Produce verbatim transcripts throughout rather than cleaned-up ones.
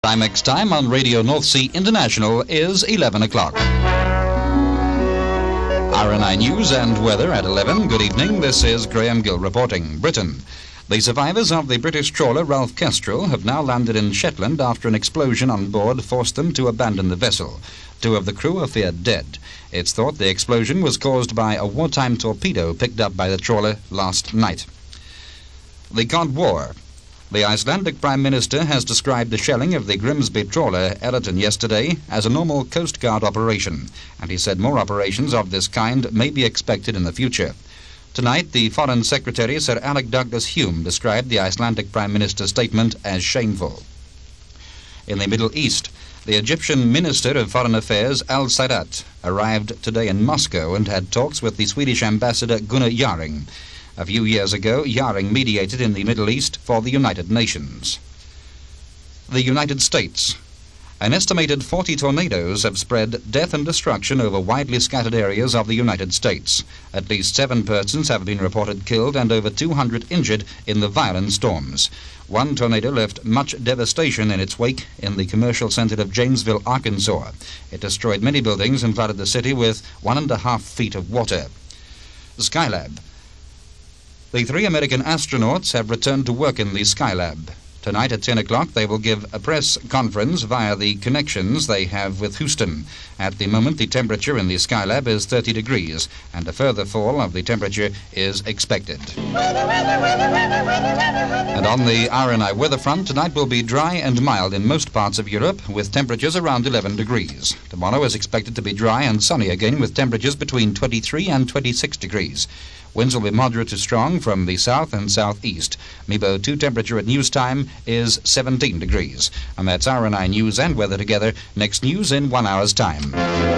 Timex time on Radio North Sea International is eleven o'clock. R N I News and weather at eleven. Good evening. This is Graham Gill reporting. Britain. The survivors of the British trawler Ralph Kestrel have now landed in Shetland after an explosion on board forced them to abandon the vessel. Two of the crew are feared dead. It's thought the explosion was caused by a wartime torpedo picked up by the trawler last night. The Cod War. The Icelandic Prime Minister has described the shelling of the Grimsby trawler Eriton yesterday as a normal Coast Guard operation, and he said more operations of this kind may be expected in the future. Tonight, the Foreign Secretary, Sir Alec Douglas Hume, described the Icelandic Prime Minister's statement as shameful. In the Middle East, the Egyptian Minister of Foreign Affairs, Al Sayrat, arrived today in Moscow and had talks with the Swedish Ambassador Gunnar Jarring. A few years ago, Jarring mediated in the Middle East for the United Nations. The United States. An estimated forty tornadoes have spread death and destruction over widely scattered areas of the United States. At least seven persons have been reported killed and over two hundred injured in the violent storms. One tornado left much devastation in its wake in the commercial center of Janesville, Arkansas. It destroyed many buildings and flooded the city with one and a half feet of water. Skylab. The three American astronauts have returned to work in the Skylab. Tonight at ten o'clock they will give a press conference via the connections they have with Houston. At the moment the temperature in the Skylab is thirty degrees and a further fall of the temperature is expected. And on the R N I weather front, tonight will be dry and mild in most parts of Europe with temperatures around eleven degrees. Tomorrow is expected to be dry and sunny again with temperatures between twenty-three and twenty-six degrees. Winds will be moderate to strong from the south and southeast. M I B O two temperature at news time is seventeen degrees. And that's R N I News and weather together. Next news in one hour's time.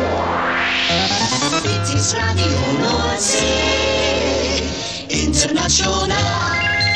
It is Radio North Sea International.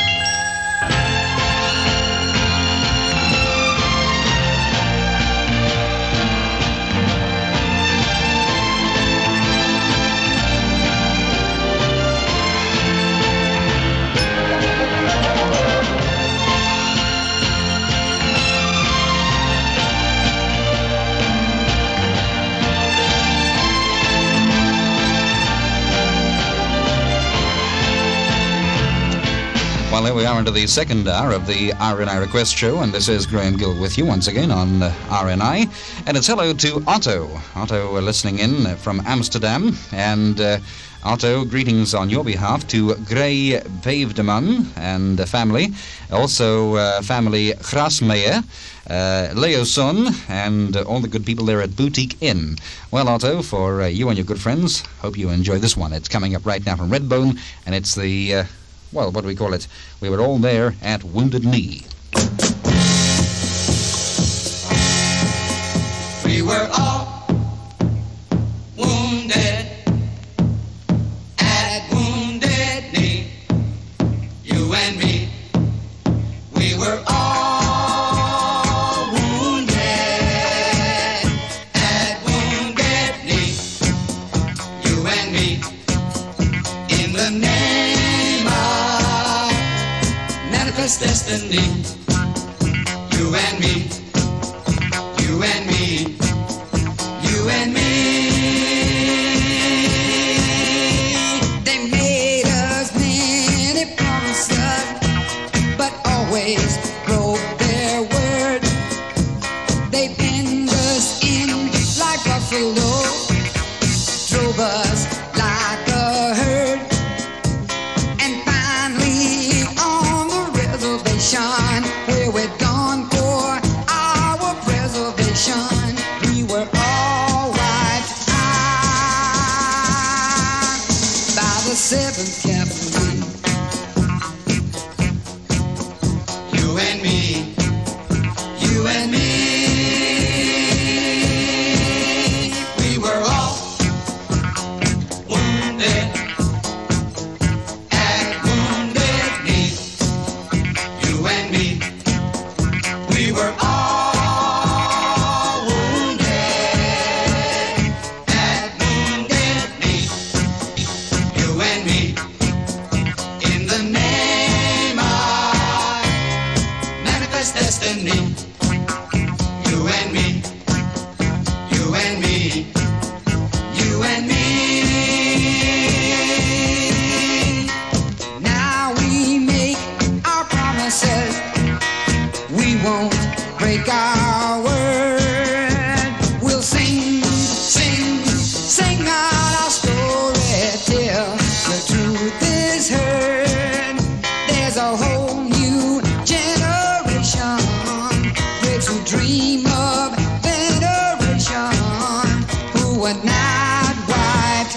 Well, here we are into the second hour of the R N I Request Show, and this is Graham Gill with you once again on uh, R N I. And it's hello to Otto. Otto uh, listening in from Amsterdam. And uh, Otto, greetings on your behalf to Gray Veefdeman and uh, family. Also uh, family Grasmeijer, uh, Leoson, and uh, all the good people there at Boutique Inn. Well, Otto, for uh, you and your good friends, hope you enjoy this one. It's coming up right now from Redbone, and it's the... Uh, Well, what do we call it? We were all there at Wounded Knee. We were all wounded at Wounded Knee. You and me, we were all wounded at Wounded Knee. You and me, in the name destiny. You and me, you and me, you and me. They made us many promises, but always broke their word. They pinned us in like buffalo, drove us like a herd. Where we're gone for our preservation, we were all wiped out by the seventh Cavalry. You and me, you and me. break our word. We'll sing, sing, sing out our story till the truth is heard. There's a whole new generation, kids who dream of veneration, who are not wiped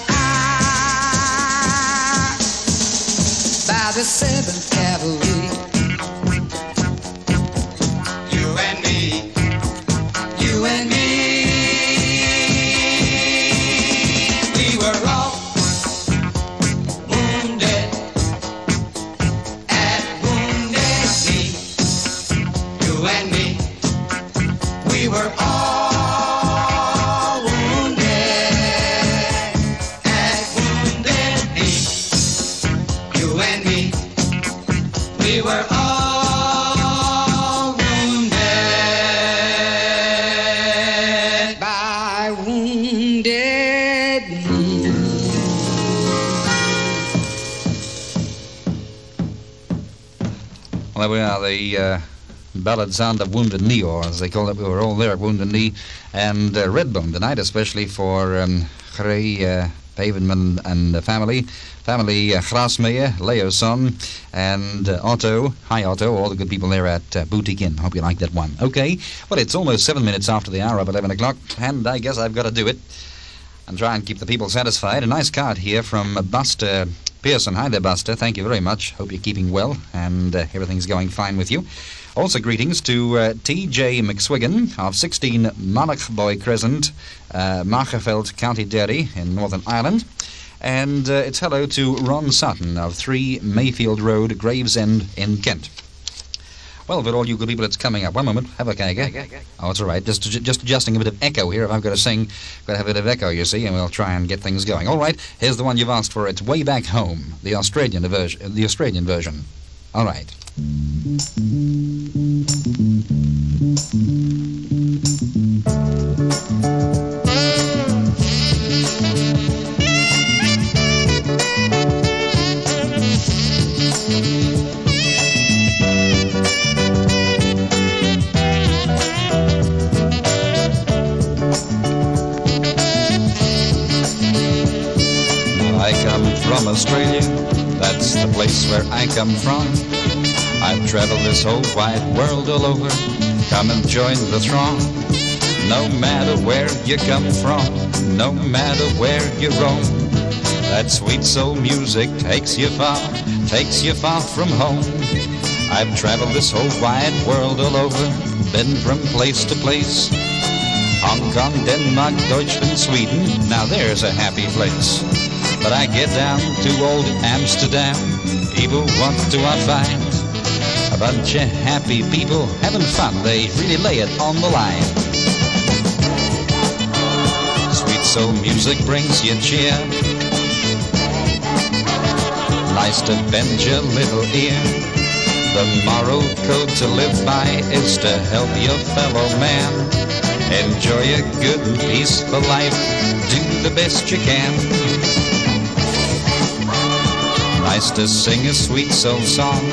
out by the Seventh Cavalry. You and me, you and me, we were all wounded at Wounded Knee. You and me, we were all wounded at Wounded Knee. You and me, we were all wounded By Wounded Knee. Well, there we are, the uh, ballad sound of Wounded Knee, or as they call it. We were all there at Wounded Knee, and uh, Redbone tonight, especially for um, Gray uh, Pavenman and the family. Family uh, Grasmeijer, Leo's son, and uh, Otto. Hi, Otto, all the good people there at uh, Boutique Inn. Hope you like that one. Okay, well, it's almost seven minutes after the hour of eleven o'clock, and I guess I've got to do it and try and keep the people satisfied. A nice card here from Buster Pearson. Hi there, Buster. Thank you very much. Hope you're keeping well and uh, everything's going fine with you. Also greetings to uh, T J McSwiggan of sixteen Monarchboy Crescent, uh, Magherveld, County Derry in Northern Ireland. And uh, it's hello to Ron Sutton of three Mayfield Road, Gravesend in Kent. Well, for all you good people, it's coming up. One moment. Have a cake. Oh, it's all right. Just just adjusting a bit of echo here. If I've got to sing, got to have a bit of echo, you see, and we'll try and get things going. All right. Here's the one you've asked for. It's Way Back Home, the Australian version. The Australian version. All right. I come from Australia, that's the place where I come from. I've traveled this whole wide world all over, come and join the throng. No matter where you come from, no matter where you roam, that sweet soul music takes you far, takes you far from home. I've traveled this whole wide world all over, been from place to place. Hong Kong, Denmark, Deutschland, Sweden, now there's a happy place. But I get down to old Amsterdam, people, what do I find? A bunch of happy people having fun, they really lay it on the line. Sweet soul music brings you cheer, nice to bend your little ear. The moral code to live by is to help your fellow man. Enjoy a good and peaceful life, do the best you can. Nice to sing a sweet soul song.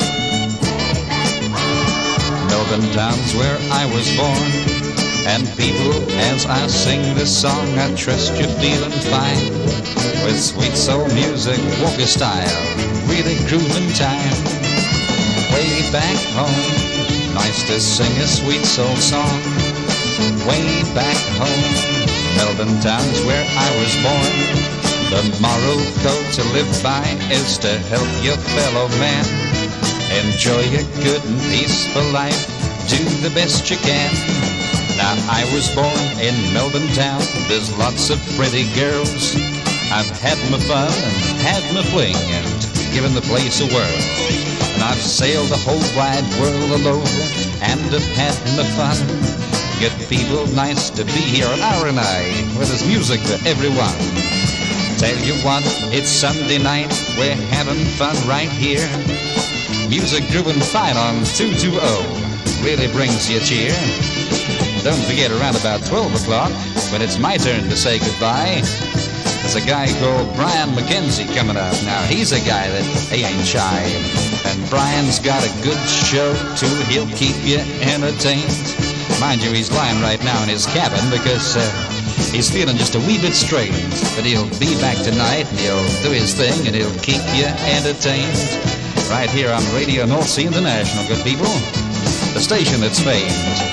Melbourne town's where I was born, and people, as I sing this song, I trust you're feeling fine. With sweet soul music, walk a style, really grooving time. Way back home, nice to sing a sweet soul song. Way back home, Melbourne town's where I was born. The moral code to live by is to help your fellow man. Enjoy a good and peaceful life, do the best you can. Now I was born in Melbourne town, there's lots of pretty girls. I've had my fun and had my fling and given the place a whirl. And I've sailed the whole wide world all over and have had my fun. Good people, nice to be here at R and I, where there's music for everyone. Tell you what, it's Sunday night, we're having fun right here. Music grooving fine on two twenty, really brings you cheer. Don't forget around about twelve o'clock, when it's my turn to say goodbye, There's a guy called Brian McKenzie coming up. Now, he's a guy that, he ain't shy. And Brian's got a good show, too. He'll keep you entertained. Mind you, he's lying right now in his cabin because uh, he's feeling just a wee bit strange. But he'll be back tonight, and he'll do his thing, and he'll keep you entertained. Right here on Radio North Sea International, good people. The station that's famed.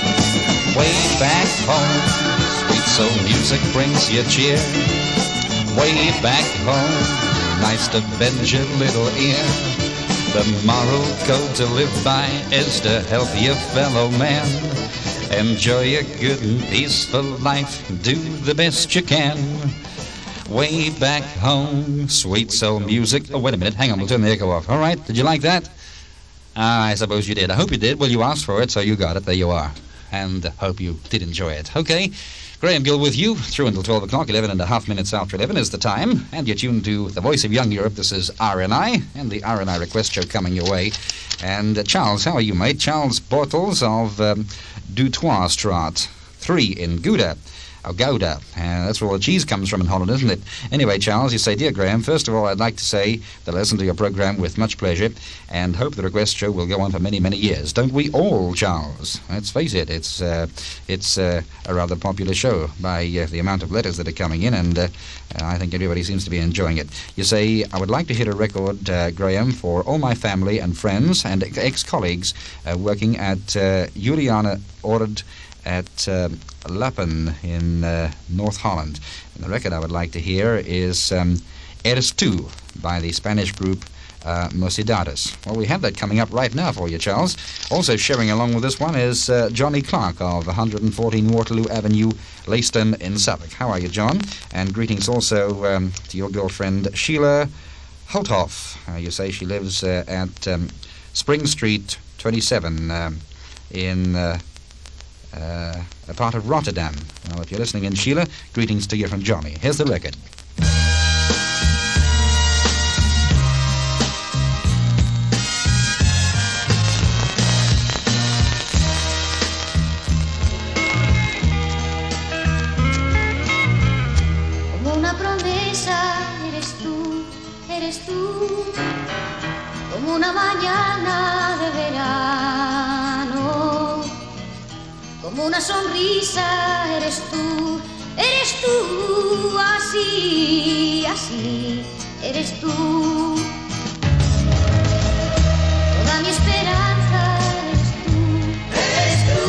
Way back home, sweet soul music brings you cheer. Way back home, nice to bend your little ear. The moral code to live by is to help your fellow man. Enjoy a good and peaceful life, do the best you can. Way back home, sweet soul music. Oh, wait a minute, hang on, we'll turn the echo off. All right, did you like that? Ah, I suppose you did. I hope you did. Well, you asked for it, so you got it. There you are. And I hope you did enjoy it. Okay. Graham Gill with you through until twelve o'clock. eleven and a half minutes after eleven is the time. And you're tuned to the voice of young Europe. This is R N I and the R N I Request Show coming your way. And uh, Charles, how are you, mate? Charles Bortles of um, Dutois Straat three in Gouda. Oh, Gouda. Uh, that's where all the cheese comes from in Holland, isn't it? Anyway, Charles, you say, Dear Graham, first of all, I'd like to say that I listen to your program with much pleasure and hope the Request Show will go on for many, many years. Don't we all, Charles? Let's face it, it's uh, it's uh, a rather popular show by uh, the amount of letters that are coming in, and uh, I think everybody seems to be enjoying it. You say, I would like to hit a record, uh, Graham, for all my family and friends and ex-colleagues uh, working at uh, Juliana Ord at uh, Lappen in uh, North Holland. And the record I would like to hear is um, Eres Tu by the Spanish group uh, Mocidades. Well, we have that coming up right now for you, Charles. Also sharing along with this one is uh, Johnny Clark of one fourteen Waterloo Avenue, Leiston in Suffolk. How are you, John? And greetings also um, to your girlfriend Sheila Holthoff. Uh, you say she lives uh, at um, Spring Street twenty-seven um, in... Uh, Uh, a part of Rotterdam. Well, if you're listening in, Sheila, greetings to you from Johnny. Here's the record. Como una promesa eres tú, eres tú, como una mañana de verano. Como una sonrisa eres tú, eres tú, así, así, eres tú. Toda mi esperanza eres tú, eres tú.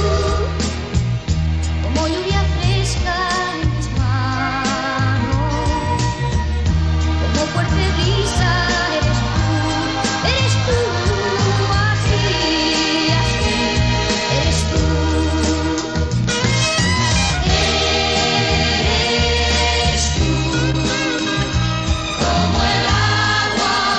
Como lluvia fresca en mis manos, como fuerte brisa eres tú, eres tú, así, así, eres tú. Como el agua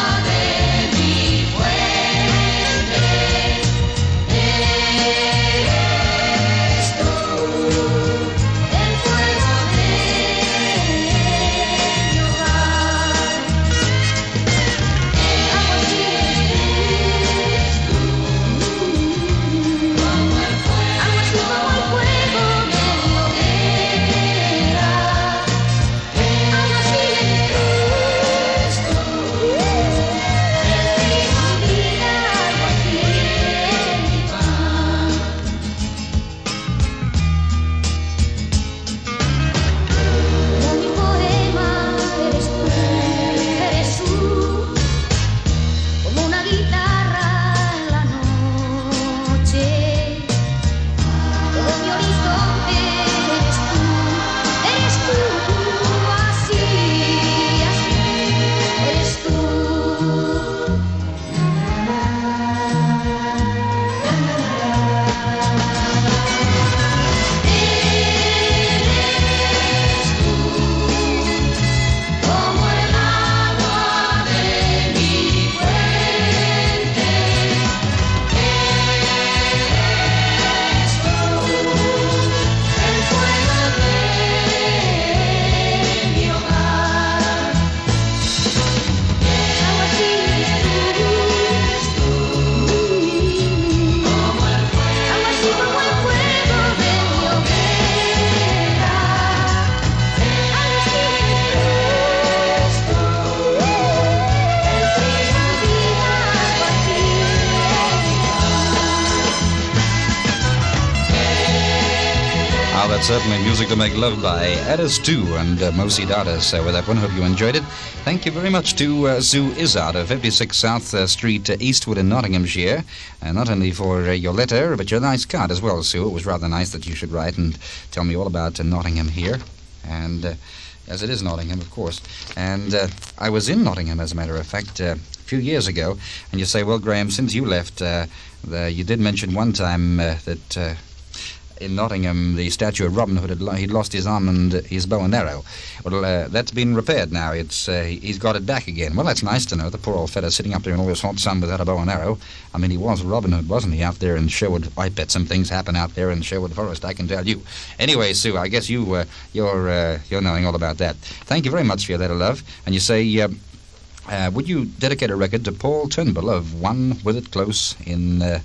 Well, that's certainly music to make love by Addis two and uh, Mosi Dada. So with that one, hope you enjoyed it. Thank you very much to uh, Sue Izzard of fifty-six South uh, Street, uh, Eastwood in Nottinghamshire. Uh, not only for uh, your letter, but your nice card as well, Sue. It was rather nice that you should write and tell me all about uh, Nottingham here. And uh, as it is Nottingham, of course. And uh, I was in Nottingham, as a matter of fact, uh, a few years ago. And you say, well, Graham, since you left, uh, the, you did mention one time uh, that... Uh, in Nottingham, the statue of Robin Hood, had lo- he'd lost his arm and uh, his bow and arrow. Well, uh, that's been repaired now. It's uh, he's got it back again. Well, that's nice to know. The poor old fella sitting up there in all this hot sun without a bow and arrow. I mean, he was Robin Hood, wasn't he, out there in Sherwood? I bet some things happen out there in Sherwood Forest, I can tell you. Anyway, Sue, I guess you, uh, you're, uh, you're knowing all about that. Thank you very much for your letter, love. And you say... Uh, uh, would you dedicate a record to Paul Turnbull of One With It Close in... Uh,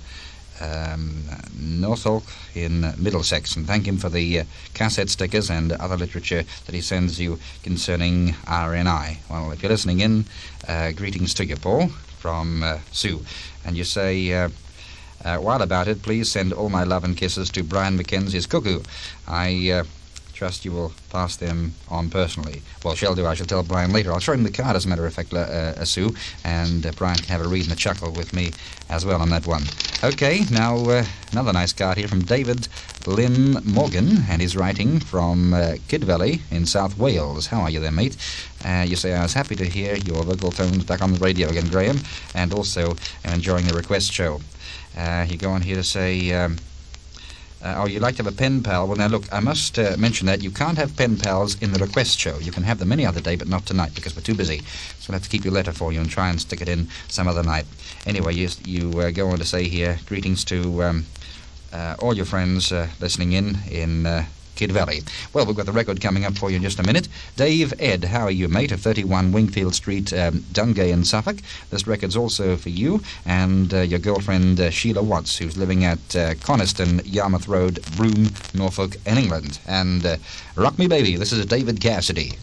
Um, Norfolk in uh, Middlesex, and thank him for the uh, cassette stickers and other literature that he sends you concerning R N I. Well, if you're listening in, uh, greetings to you, Paul, from uh, Sue. And you say, uh, uh, while about it, please send all my love and kisses to Brian Mackenzie's Cuckoo. I uh, trust you will pass them on personally. Well, shall do. I shall tell Brian later. I'll show him the card, as a matter of fact, uh, uh, Sue, and uh, Brian can have a read and a chuckle with me as well on that one. Okay, now uh, another nice card here from David Lynn Morgan, and he's writing from uh, Kid Valley in South Wales. How are you there, mate? Uh, you say, I was happy to hear your vocal tones back on the radio again, Graham, and also enjoying the request show. Uh, you go on here to say... Um, Uh, oh, you'd like to have a pen pal? Well, now, look, I must uh, mention that you can't have pen pals in the request show. You can have them any other day, but not tonight, because we're too busy. So I'll have to keep your letter for you and try and stick it in some other night. Anyway, you, you uh, go on to say here, greetings to um, uh, all your friends uh, listening in in uh, Kid Valley. Well, we've got the record coming up for you in just a minute. Dave Ed, how are you, mate, of thirty-one Wingfield Street, um, Dungay in Suffolk. This record's also for you and uh, your girlfriend uh, Sheila Watts, who's living at uh, Coniston, Yarmouth Road, Broome, Norfolk, in England. And uh, rock me, baby. This is David Cassidy.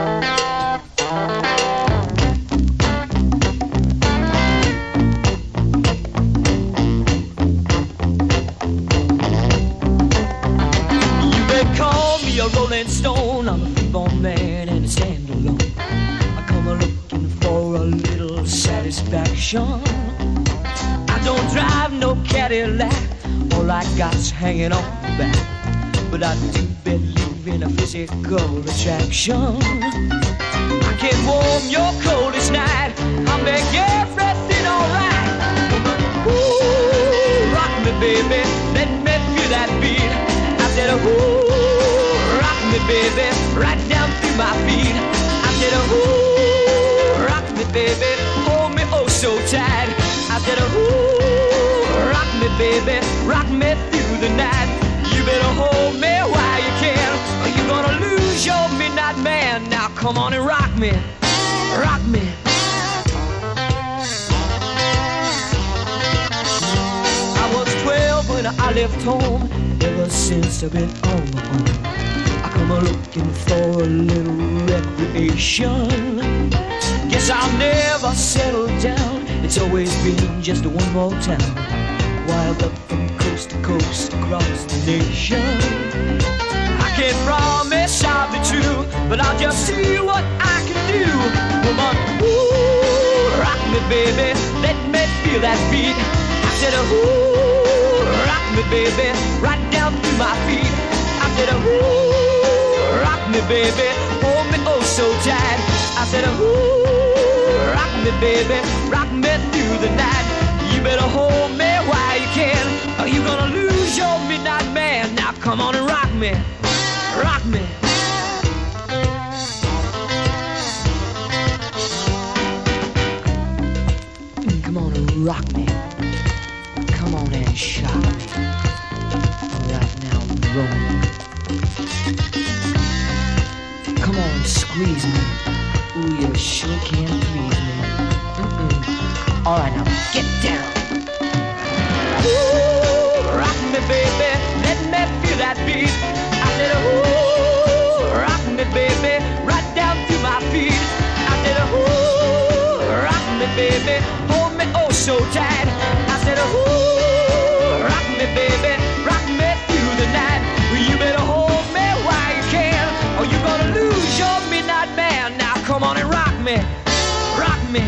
A rolling stone, I'm a freeborn man and I stand alone. I come a looking for a little satisfaction. I don't drive no Cadillac, all I got's hanging on the back. But I do believe in a physical attraction. I can warm your coldest night, I'll make everything alright. Ooh, rock me, baby, let me feel that beat. I said, ooh, rock me, baby, right down through my feet. I said, ooh, rock me, baby, hold me oh so tight. I said, ooh, rock me, baby, rock me through the night. You better hold me while you can, or you're gonna lose your midnight man. Now come on and rock me, rock me. I was twelve when I left home. Ever since I've been on my own, I come a looking for a little recreation. Guess I'll never settle down. It's always been just one more town, wild up from coast to coast across the nation. I can't promise I'll be true, but I'll just see what I can do. Woman, ooh, rock me, baby, let me feel that beat. I said, ooh, rock me, baby, right down through my feet. I said, ooh, rock me, baby, hold me oh so tight. I said, ooh, rock me, baby, rock me through the night. You better hold me while you can, or you're gonna lose your midnight man. Now come on and rock me, rock me. Mm, come on and rock me. Come on and shock me. Right now, roll me. Come on, squeeze me. Ooh, you sure can please me. Mm-mm. All right, now get down. Ooh, rock me, baby, let me feel that beat. I said, ooh, rock me, baby, right down to my feet. I said, ooh, rock me, baby, hold me oh so tight. I said, ooh, rock me, baby, rock me through the night. You better hold me.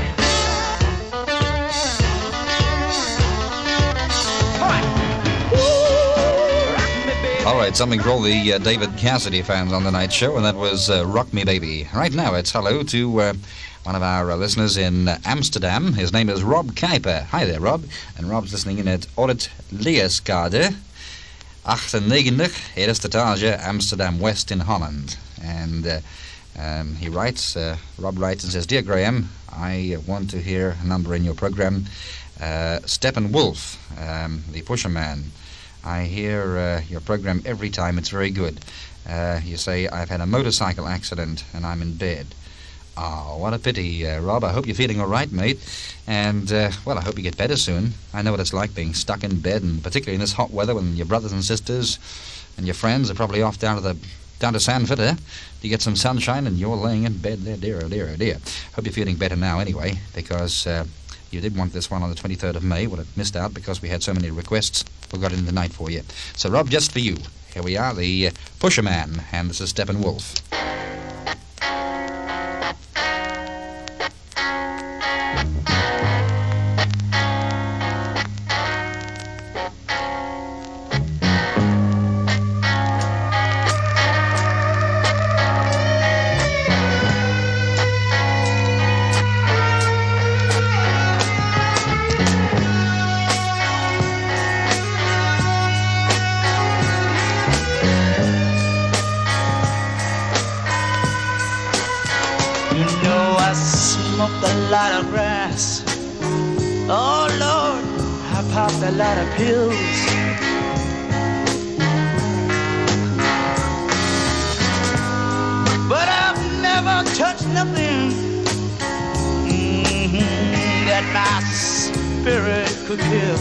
All right, something for all the uh, David Cassidy fans on the night show, and that was uh, Rock Me Baby. Right now, it's hello to uh, one of our uh, listeners in uh, Amsterdam. His name is Rob Kuiper. Hi there, Rob. And Rob's listening in at Audit Leerskade, ninety-nine, Eerste Etage, Amsterdam West in Holland. And uh, um, he writes, uh, Rob writes and says, Dear Graham, I want to hear a number in your program, uh, Steppenwolf, um, the Pusherman. I hear uh, your program every time. It's very good. Uh, you say, I've had a motorcycle accident and I'm in bed. Oh, what a pity, uh, Rob. I hope you're feeling all right, mate. And, uh, well, I hope you get better soon. I know what it's like being stuck in bed, and particularly in this hot weather when your brothers and sisters and your friends are probably off down to the down to Sanford, eh? To get some sunshine, and you're laying in bed there. Dear, oh dear, oh dear. Hope you're feeling better now anyway, because uh, you did want this one on the twenty-third of May. Well, it missed out because we had so many requests. We got it in the night for you. So, Rob, just for you, here we are, the uh, Pusherman, and this is Steppenwolf. A lot of grass. Oh Lord, I popped a lot of pills. But I've never touched nothing mm-hmm, that my spirit could kill.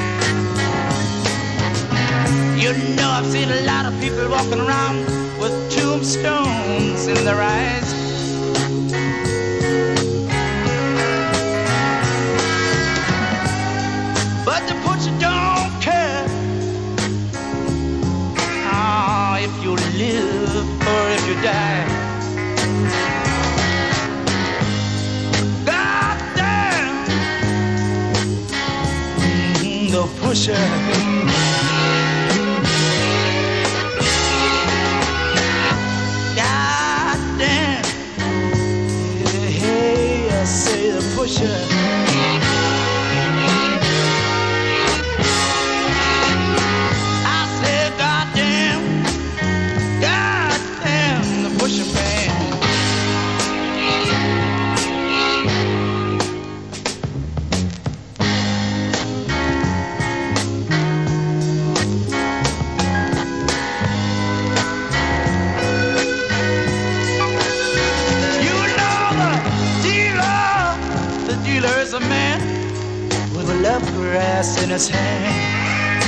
You know, I've seen a lot of people walking around with tombstones in their eyes. Live or if you die. God damn, mm, the pusher. God damn, hey, I say the pusher. Grass in his hand.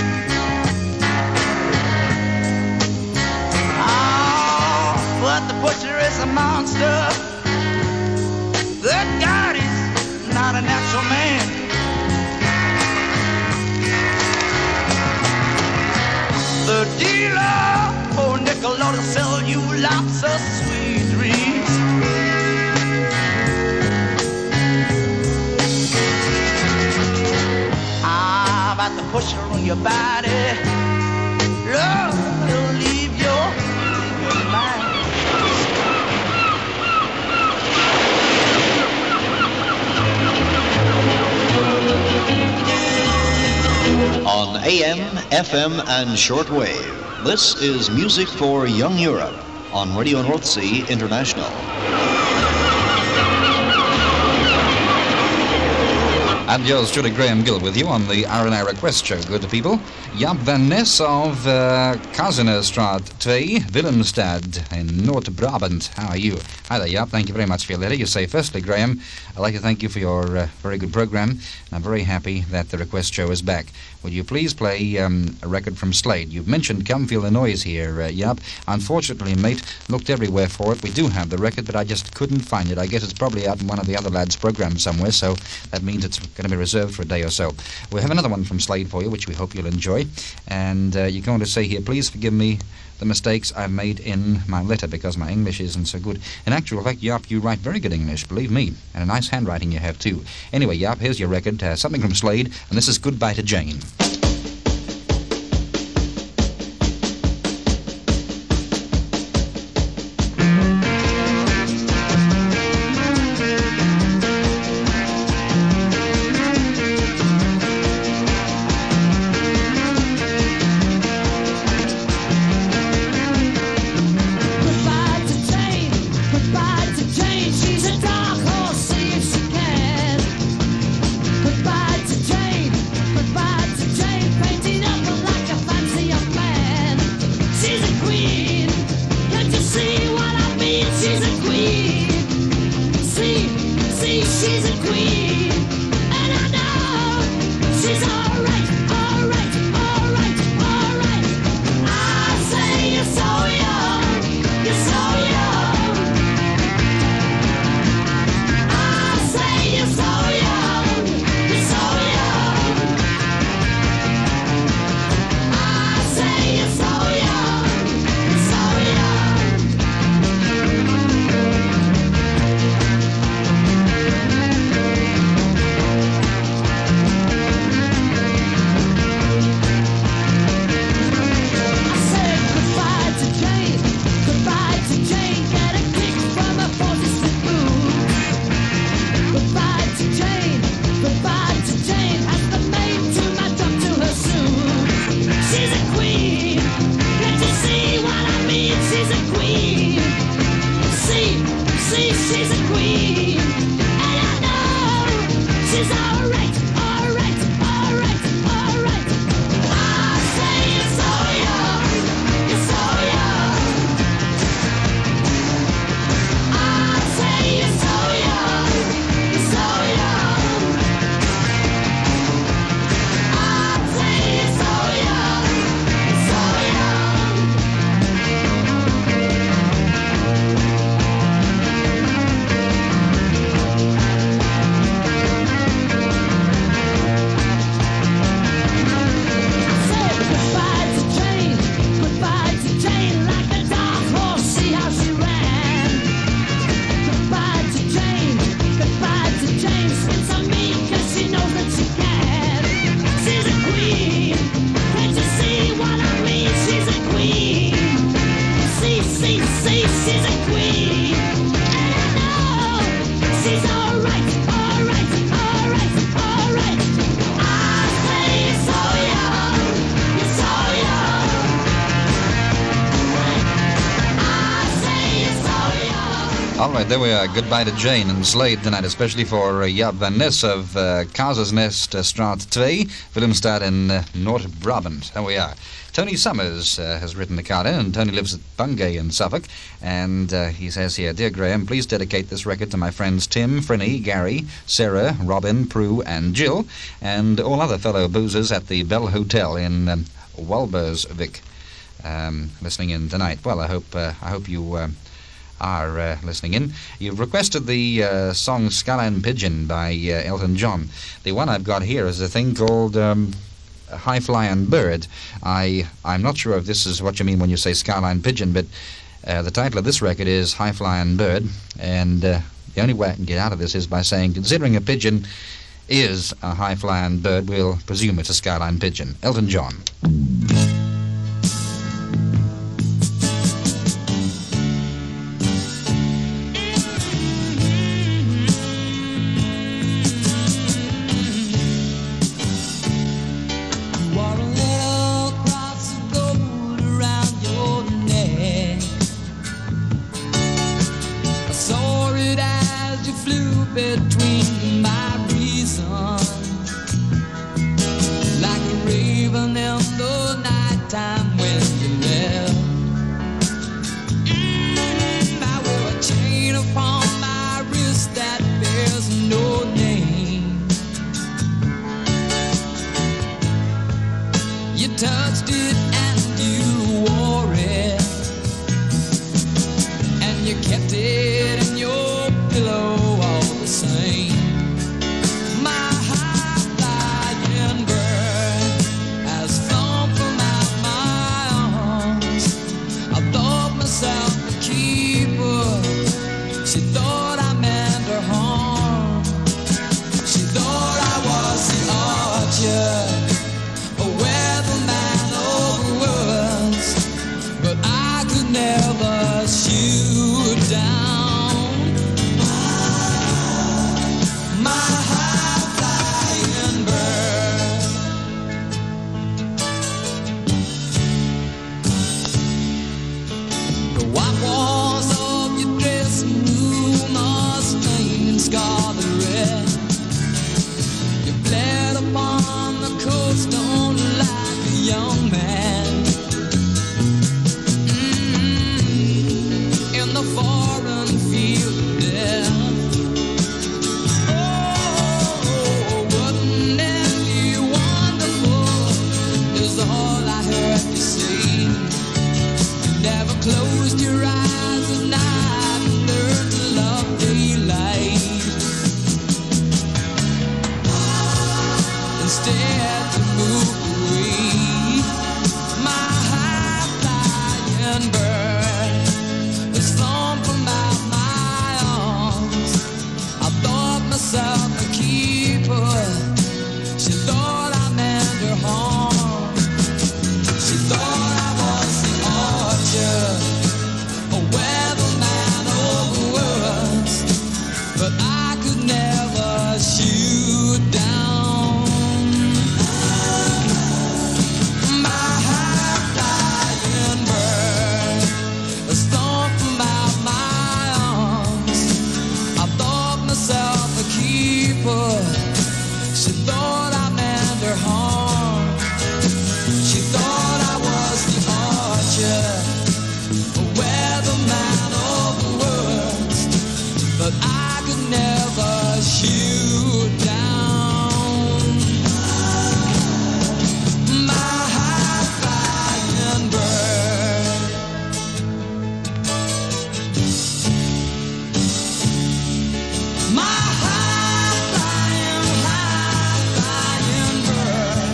Oh, but the butcher is a monster. Good God, he's not a natural man. The dealer, oh nickel, ought to sell you lots of sweet dreams. The pusher on your body, Lord, will leave your, leave your mind. On A M, F M, and shortwave, this is Music for Young Europe on Radio North Sea International. And yours truly, Graham Gill, with you on the R and I Request Show, good people. Jaap van Nes of uh, Kazenerstraat two, Willemstad in North Brabant. How are you? Hi there, Jaap. Thank you very much for your letter. You say, firstly, Graham, I'd like to thank you for your uh, very good program, and I'm very happy that the Request Show is back. Would you please play um, a record from Slade? You've mentioned Come Feel the Noise here, uh, Jaap. Unfortunately, mate, looked everywhere for it. We do have the record, but I just couldn't find it. I guess it's probably out in one of the other lads' programs somewhere, so that means it's going to be reserved for a day or so. We have another one from Slade for you, which we hope you'll enjoy. And uh, you're going to say here, please forgive me the mistakes I've made in my letter because my English isn't so good. In actual fact, Yap, you write very good English, believe me, and a nice handwriting you have too. Anyway, Yap, here's your record, uh, something from Slade, and this is Goodbye to Jane. All right, there we are. Goodbye to Jane and Slade tonight, especially for uh, Jaap van Nes of uh, Kaisersnest uh, Straat two, Willemstad in uh, North Brabant. There we are. Tony Summers uh, has written the card in, and Tony lives at Bungay in Suffolk, and uh, he says here, Dear Graham, please dedicate this record to my friends Tim, Frinny, Gary, Sarah, Robin, Prue, and Jill, and all other fellow boozers at the Bell Hotel in um, Walbersvik, um, listening in tonight. Well, I hope uh, I hope you... Uh, are uh, listening in. You've requested the uh, song Skyline Pigeon by uh, Elton John. The one I've got here is a thing called um, High Flying Bird. I, I'm not sure if this is what you mean when you say Skyline Pigeon, but uh, the title of this record is High Flying Bird, and uh, the only way I can get out of this is by saying, considering a pigeon is a high flying bird, we'll presume it's a skyline pigeon. Elton John. Between my reason, like a raven in the night. could never shoot down my high-flying bird. The white walls of your dressing room are stained in scarlet red. You bled upon the cold stone like a young man. Mm-hmm. In the foreign field of death. Oh, wouldn't it be wonderful, is all I heard you say. You never closed your eyes at night and learned to love daylight. Instead to move away, my high-flying bird was flown from out my arms. I thought myself a keeper. She thought I meant her harm. She thought I was the archer, a weatherman over words, but I could never shoot down my high-flying bird. A storm from out my arms. I thought myself a keeper. She thought I meant her harm. She thought I was the archer, a weatherman over words, but I could never shoot down my high-flying bird. My high-flying, high-flying bird.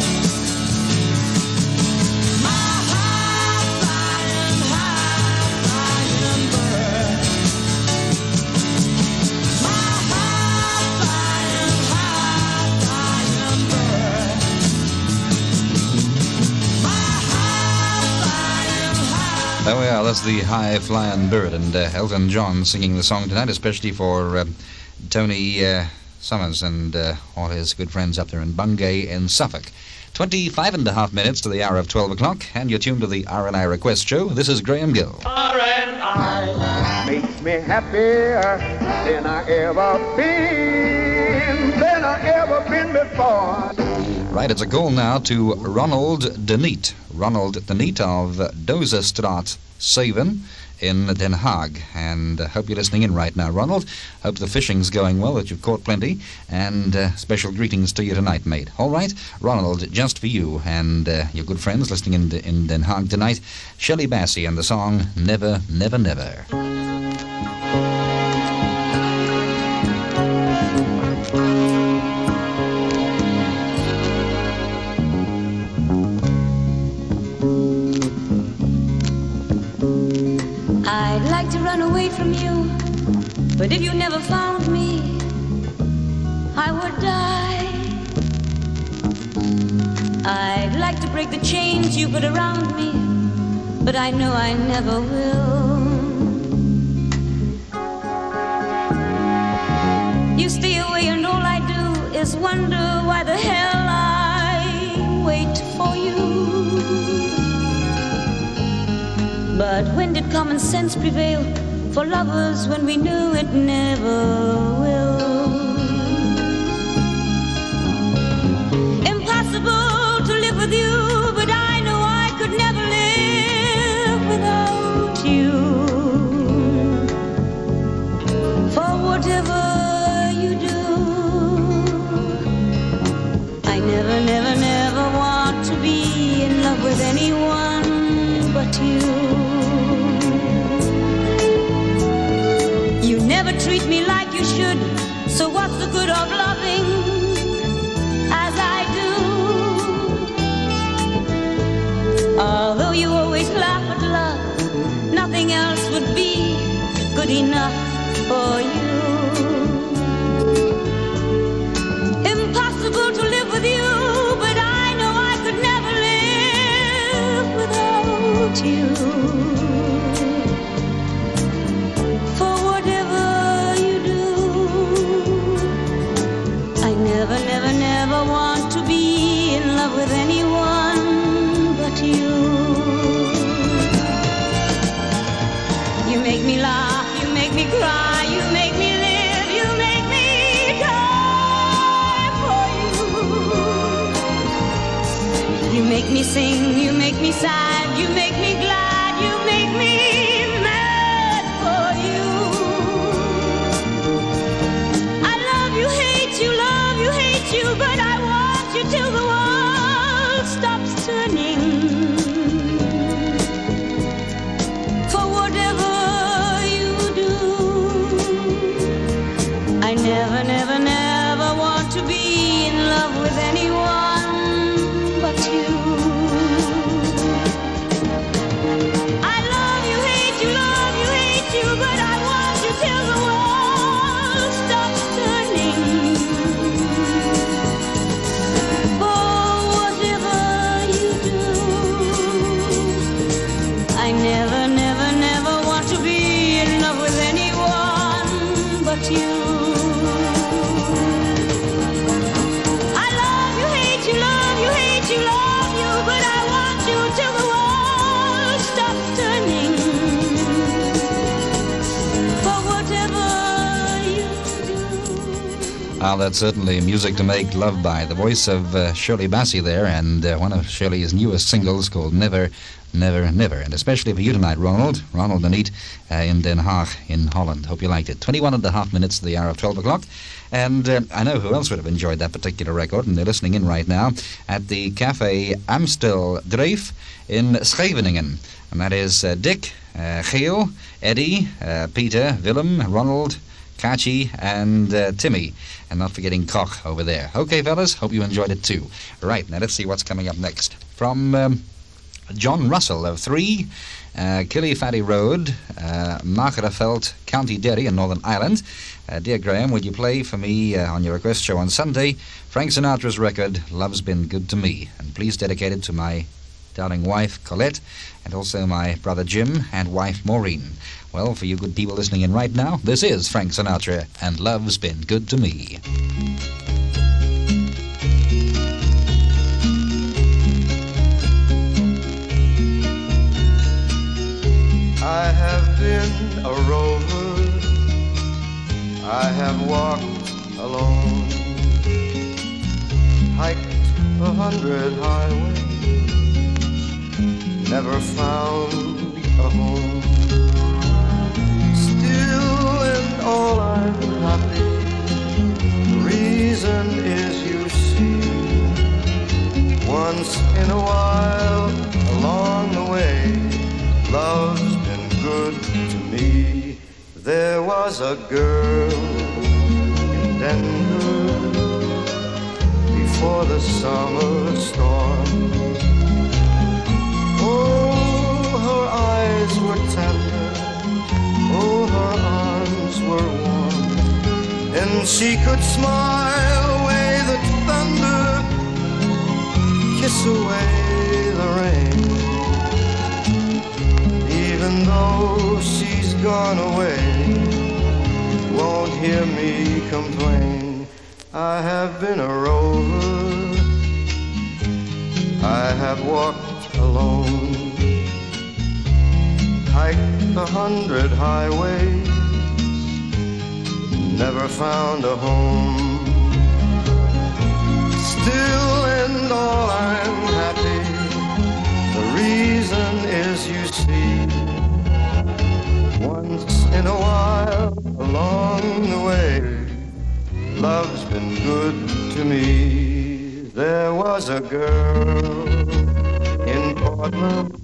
My high-flying, high-flying bird. My high-flying, high-flying bird. My high-flying, high. There we are, that's the high-flying bird, and uh, Elton John singing the song tonight, especially for uh, Tony uh, Summers and uh, all his good friends up there in Bungay in Suffolk. twenty-five and a half minutes to the hour of twelve o'clock, and you're tuned to the R and I Request Show. This is Graham Gill. R and I makes me happier than I ever been, than I ever been before. Right, it's a call now to Ronald Deneet. Ronald Deneet of Dozerstraat seven in Den Haag. And uh, hope you're listening in right now, Ronald. Hope the fishing's going well, that you've caught plenty. And uh, special greetings to you tonight, mate. All right, Ronald, just for you and uh, your good friends listening in, in Den Haag tonight, Shelley Bassey and the song Never, Never, Never. I'd like to run away from you, but if you never found me, I would die. I'd like to break the chains you put around me, but I know I never will. You stay away and all I do is wonder why the hell I wait for you. But when did common sense prevail for lovers when we knew it never will? Impossible to live with you, but I know I could never live without you. For whatever you do, I never, never, never want to be in love with anyone but you. You never treat me like you should, so what's the good of loving as I do? Although you always laugh at love, nothing else would be good enough for you. Impossible to live with you, but I know I could never live without you. make me laugh, you make me cry, you make me live, you make me die for you. You make me sing, you make me sad, you make me glad, you make me mad for you. I love you, hate you, love you, hate you, but I want you till the world stops turning. For whatever you do, I never, never, never want to be in love with anyone but you. I love you, hate you, love you, hate you, but I want you till the world stops turning. For whatever you do, I never, never, never want to be in love with anyone but you. I love you, hate you, love you, hate you, love you, but I want you till the world stops turning. For whatever you do. Well, that's certainly music to make love by. The voice of uh, Shirley Bassey there, and uh, one of Shirley's newest singles called Never, Never, Never. And especially for you tonight, Ronald. Ronald Daniet uh, in Den Haag in Holland. Hope you liked it. twenty-one and a half minutes to the hour of twelve o'clock. And uh, I know who else would have enjoyed that particular record, and they're listening in right now at the Café Amstel Dreef in Scheveningen. And that is uh, Dick, uh, Geel, Eddie, uh, Peter, Willem, Ronald, Kachi, and uh, Timmy. And not forgetting Koch over there. Okay, fellas, hope you enjoyed it too. Right, now let's see what's coming up next. From um, John Russell of three, uh, Killyfatty Road, uh, Magereveld, County Derry in Northern Ireland. Uh, dear Graham, would you play for me uh, on your request show on Sunday Frank Sinatra's record, Love's Been Good to Me? And please dedicate it to my darling wife, Colette, and also my brother Jim and wife, Maureen. Well, for you good people listening in right now, this is Frank Sinatra and Love's Been Good to Me. I have been a rover, I have walked alone, hiked a hundred highways, never found a home. Still in all I'm happy, the reason is you see, once in a while along the way, love's been good to me. There was a girl in Denver before the summer storm. Oh, her eyes were tender, oh, her arms were warm, and she could smile away the thunder, kiss away the rain. Even though she's gone away, won't hear me complain. I have been a rover, I have walked alone, hiked a hundred highways, never found a home. Still and all I'm happy, the reason is you see, once in a while along the way, love's been good to me. There was a girl in Portland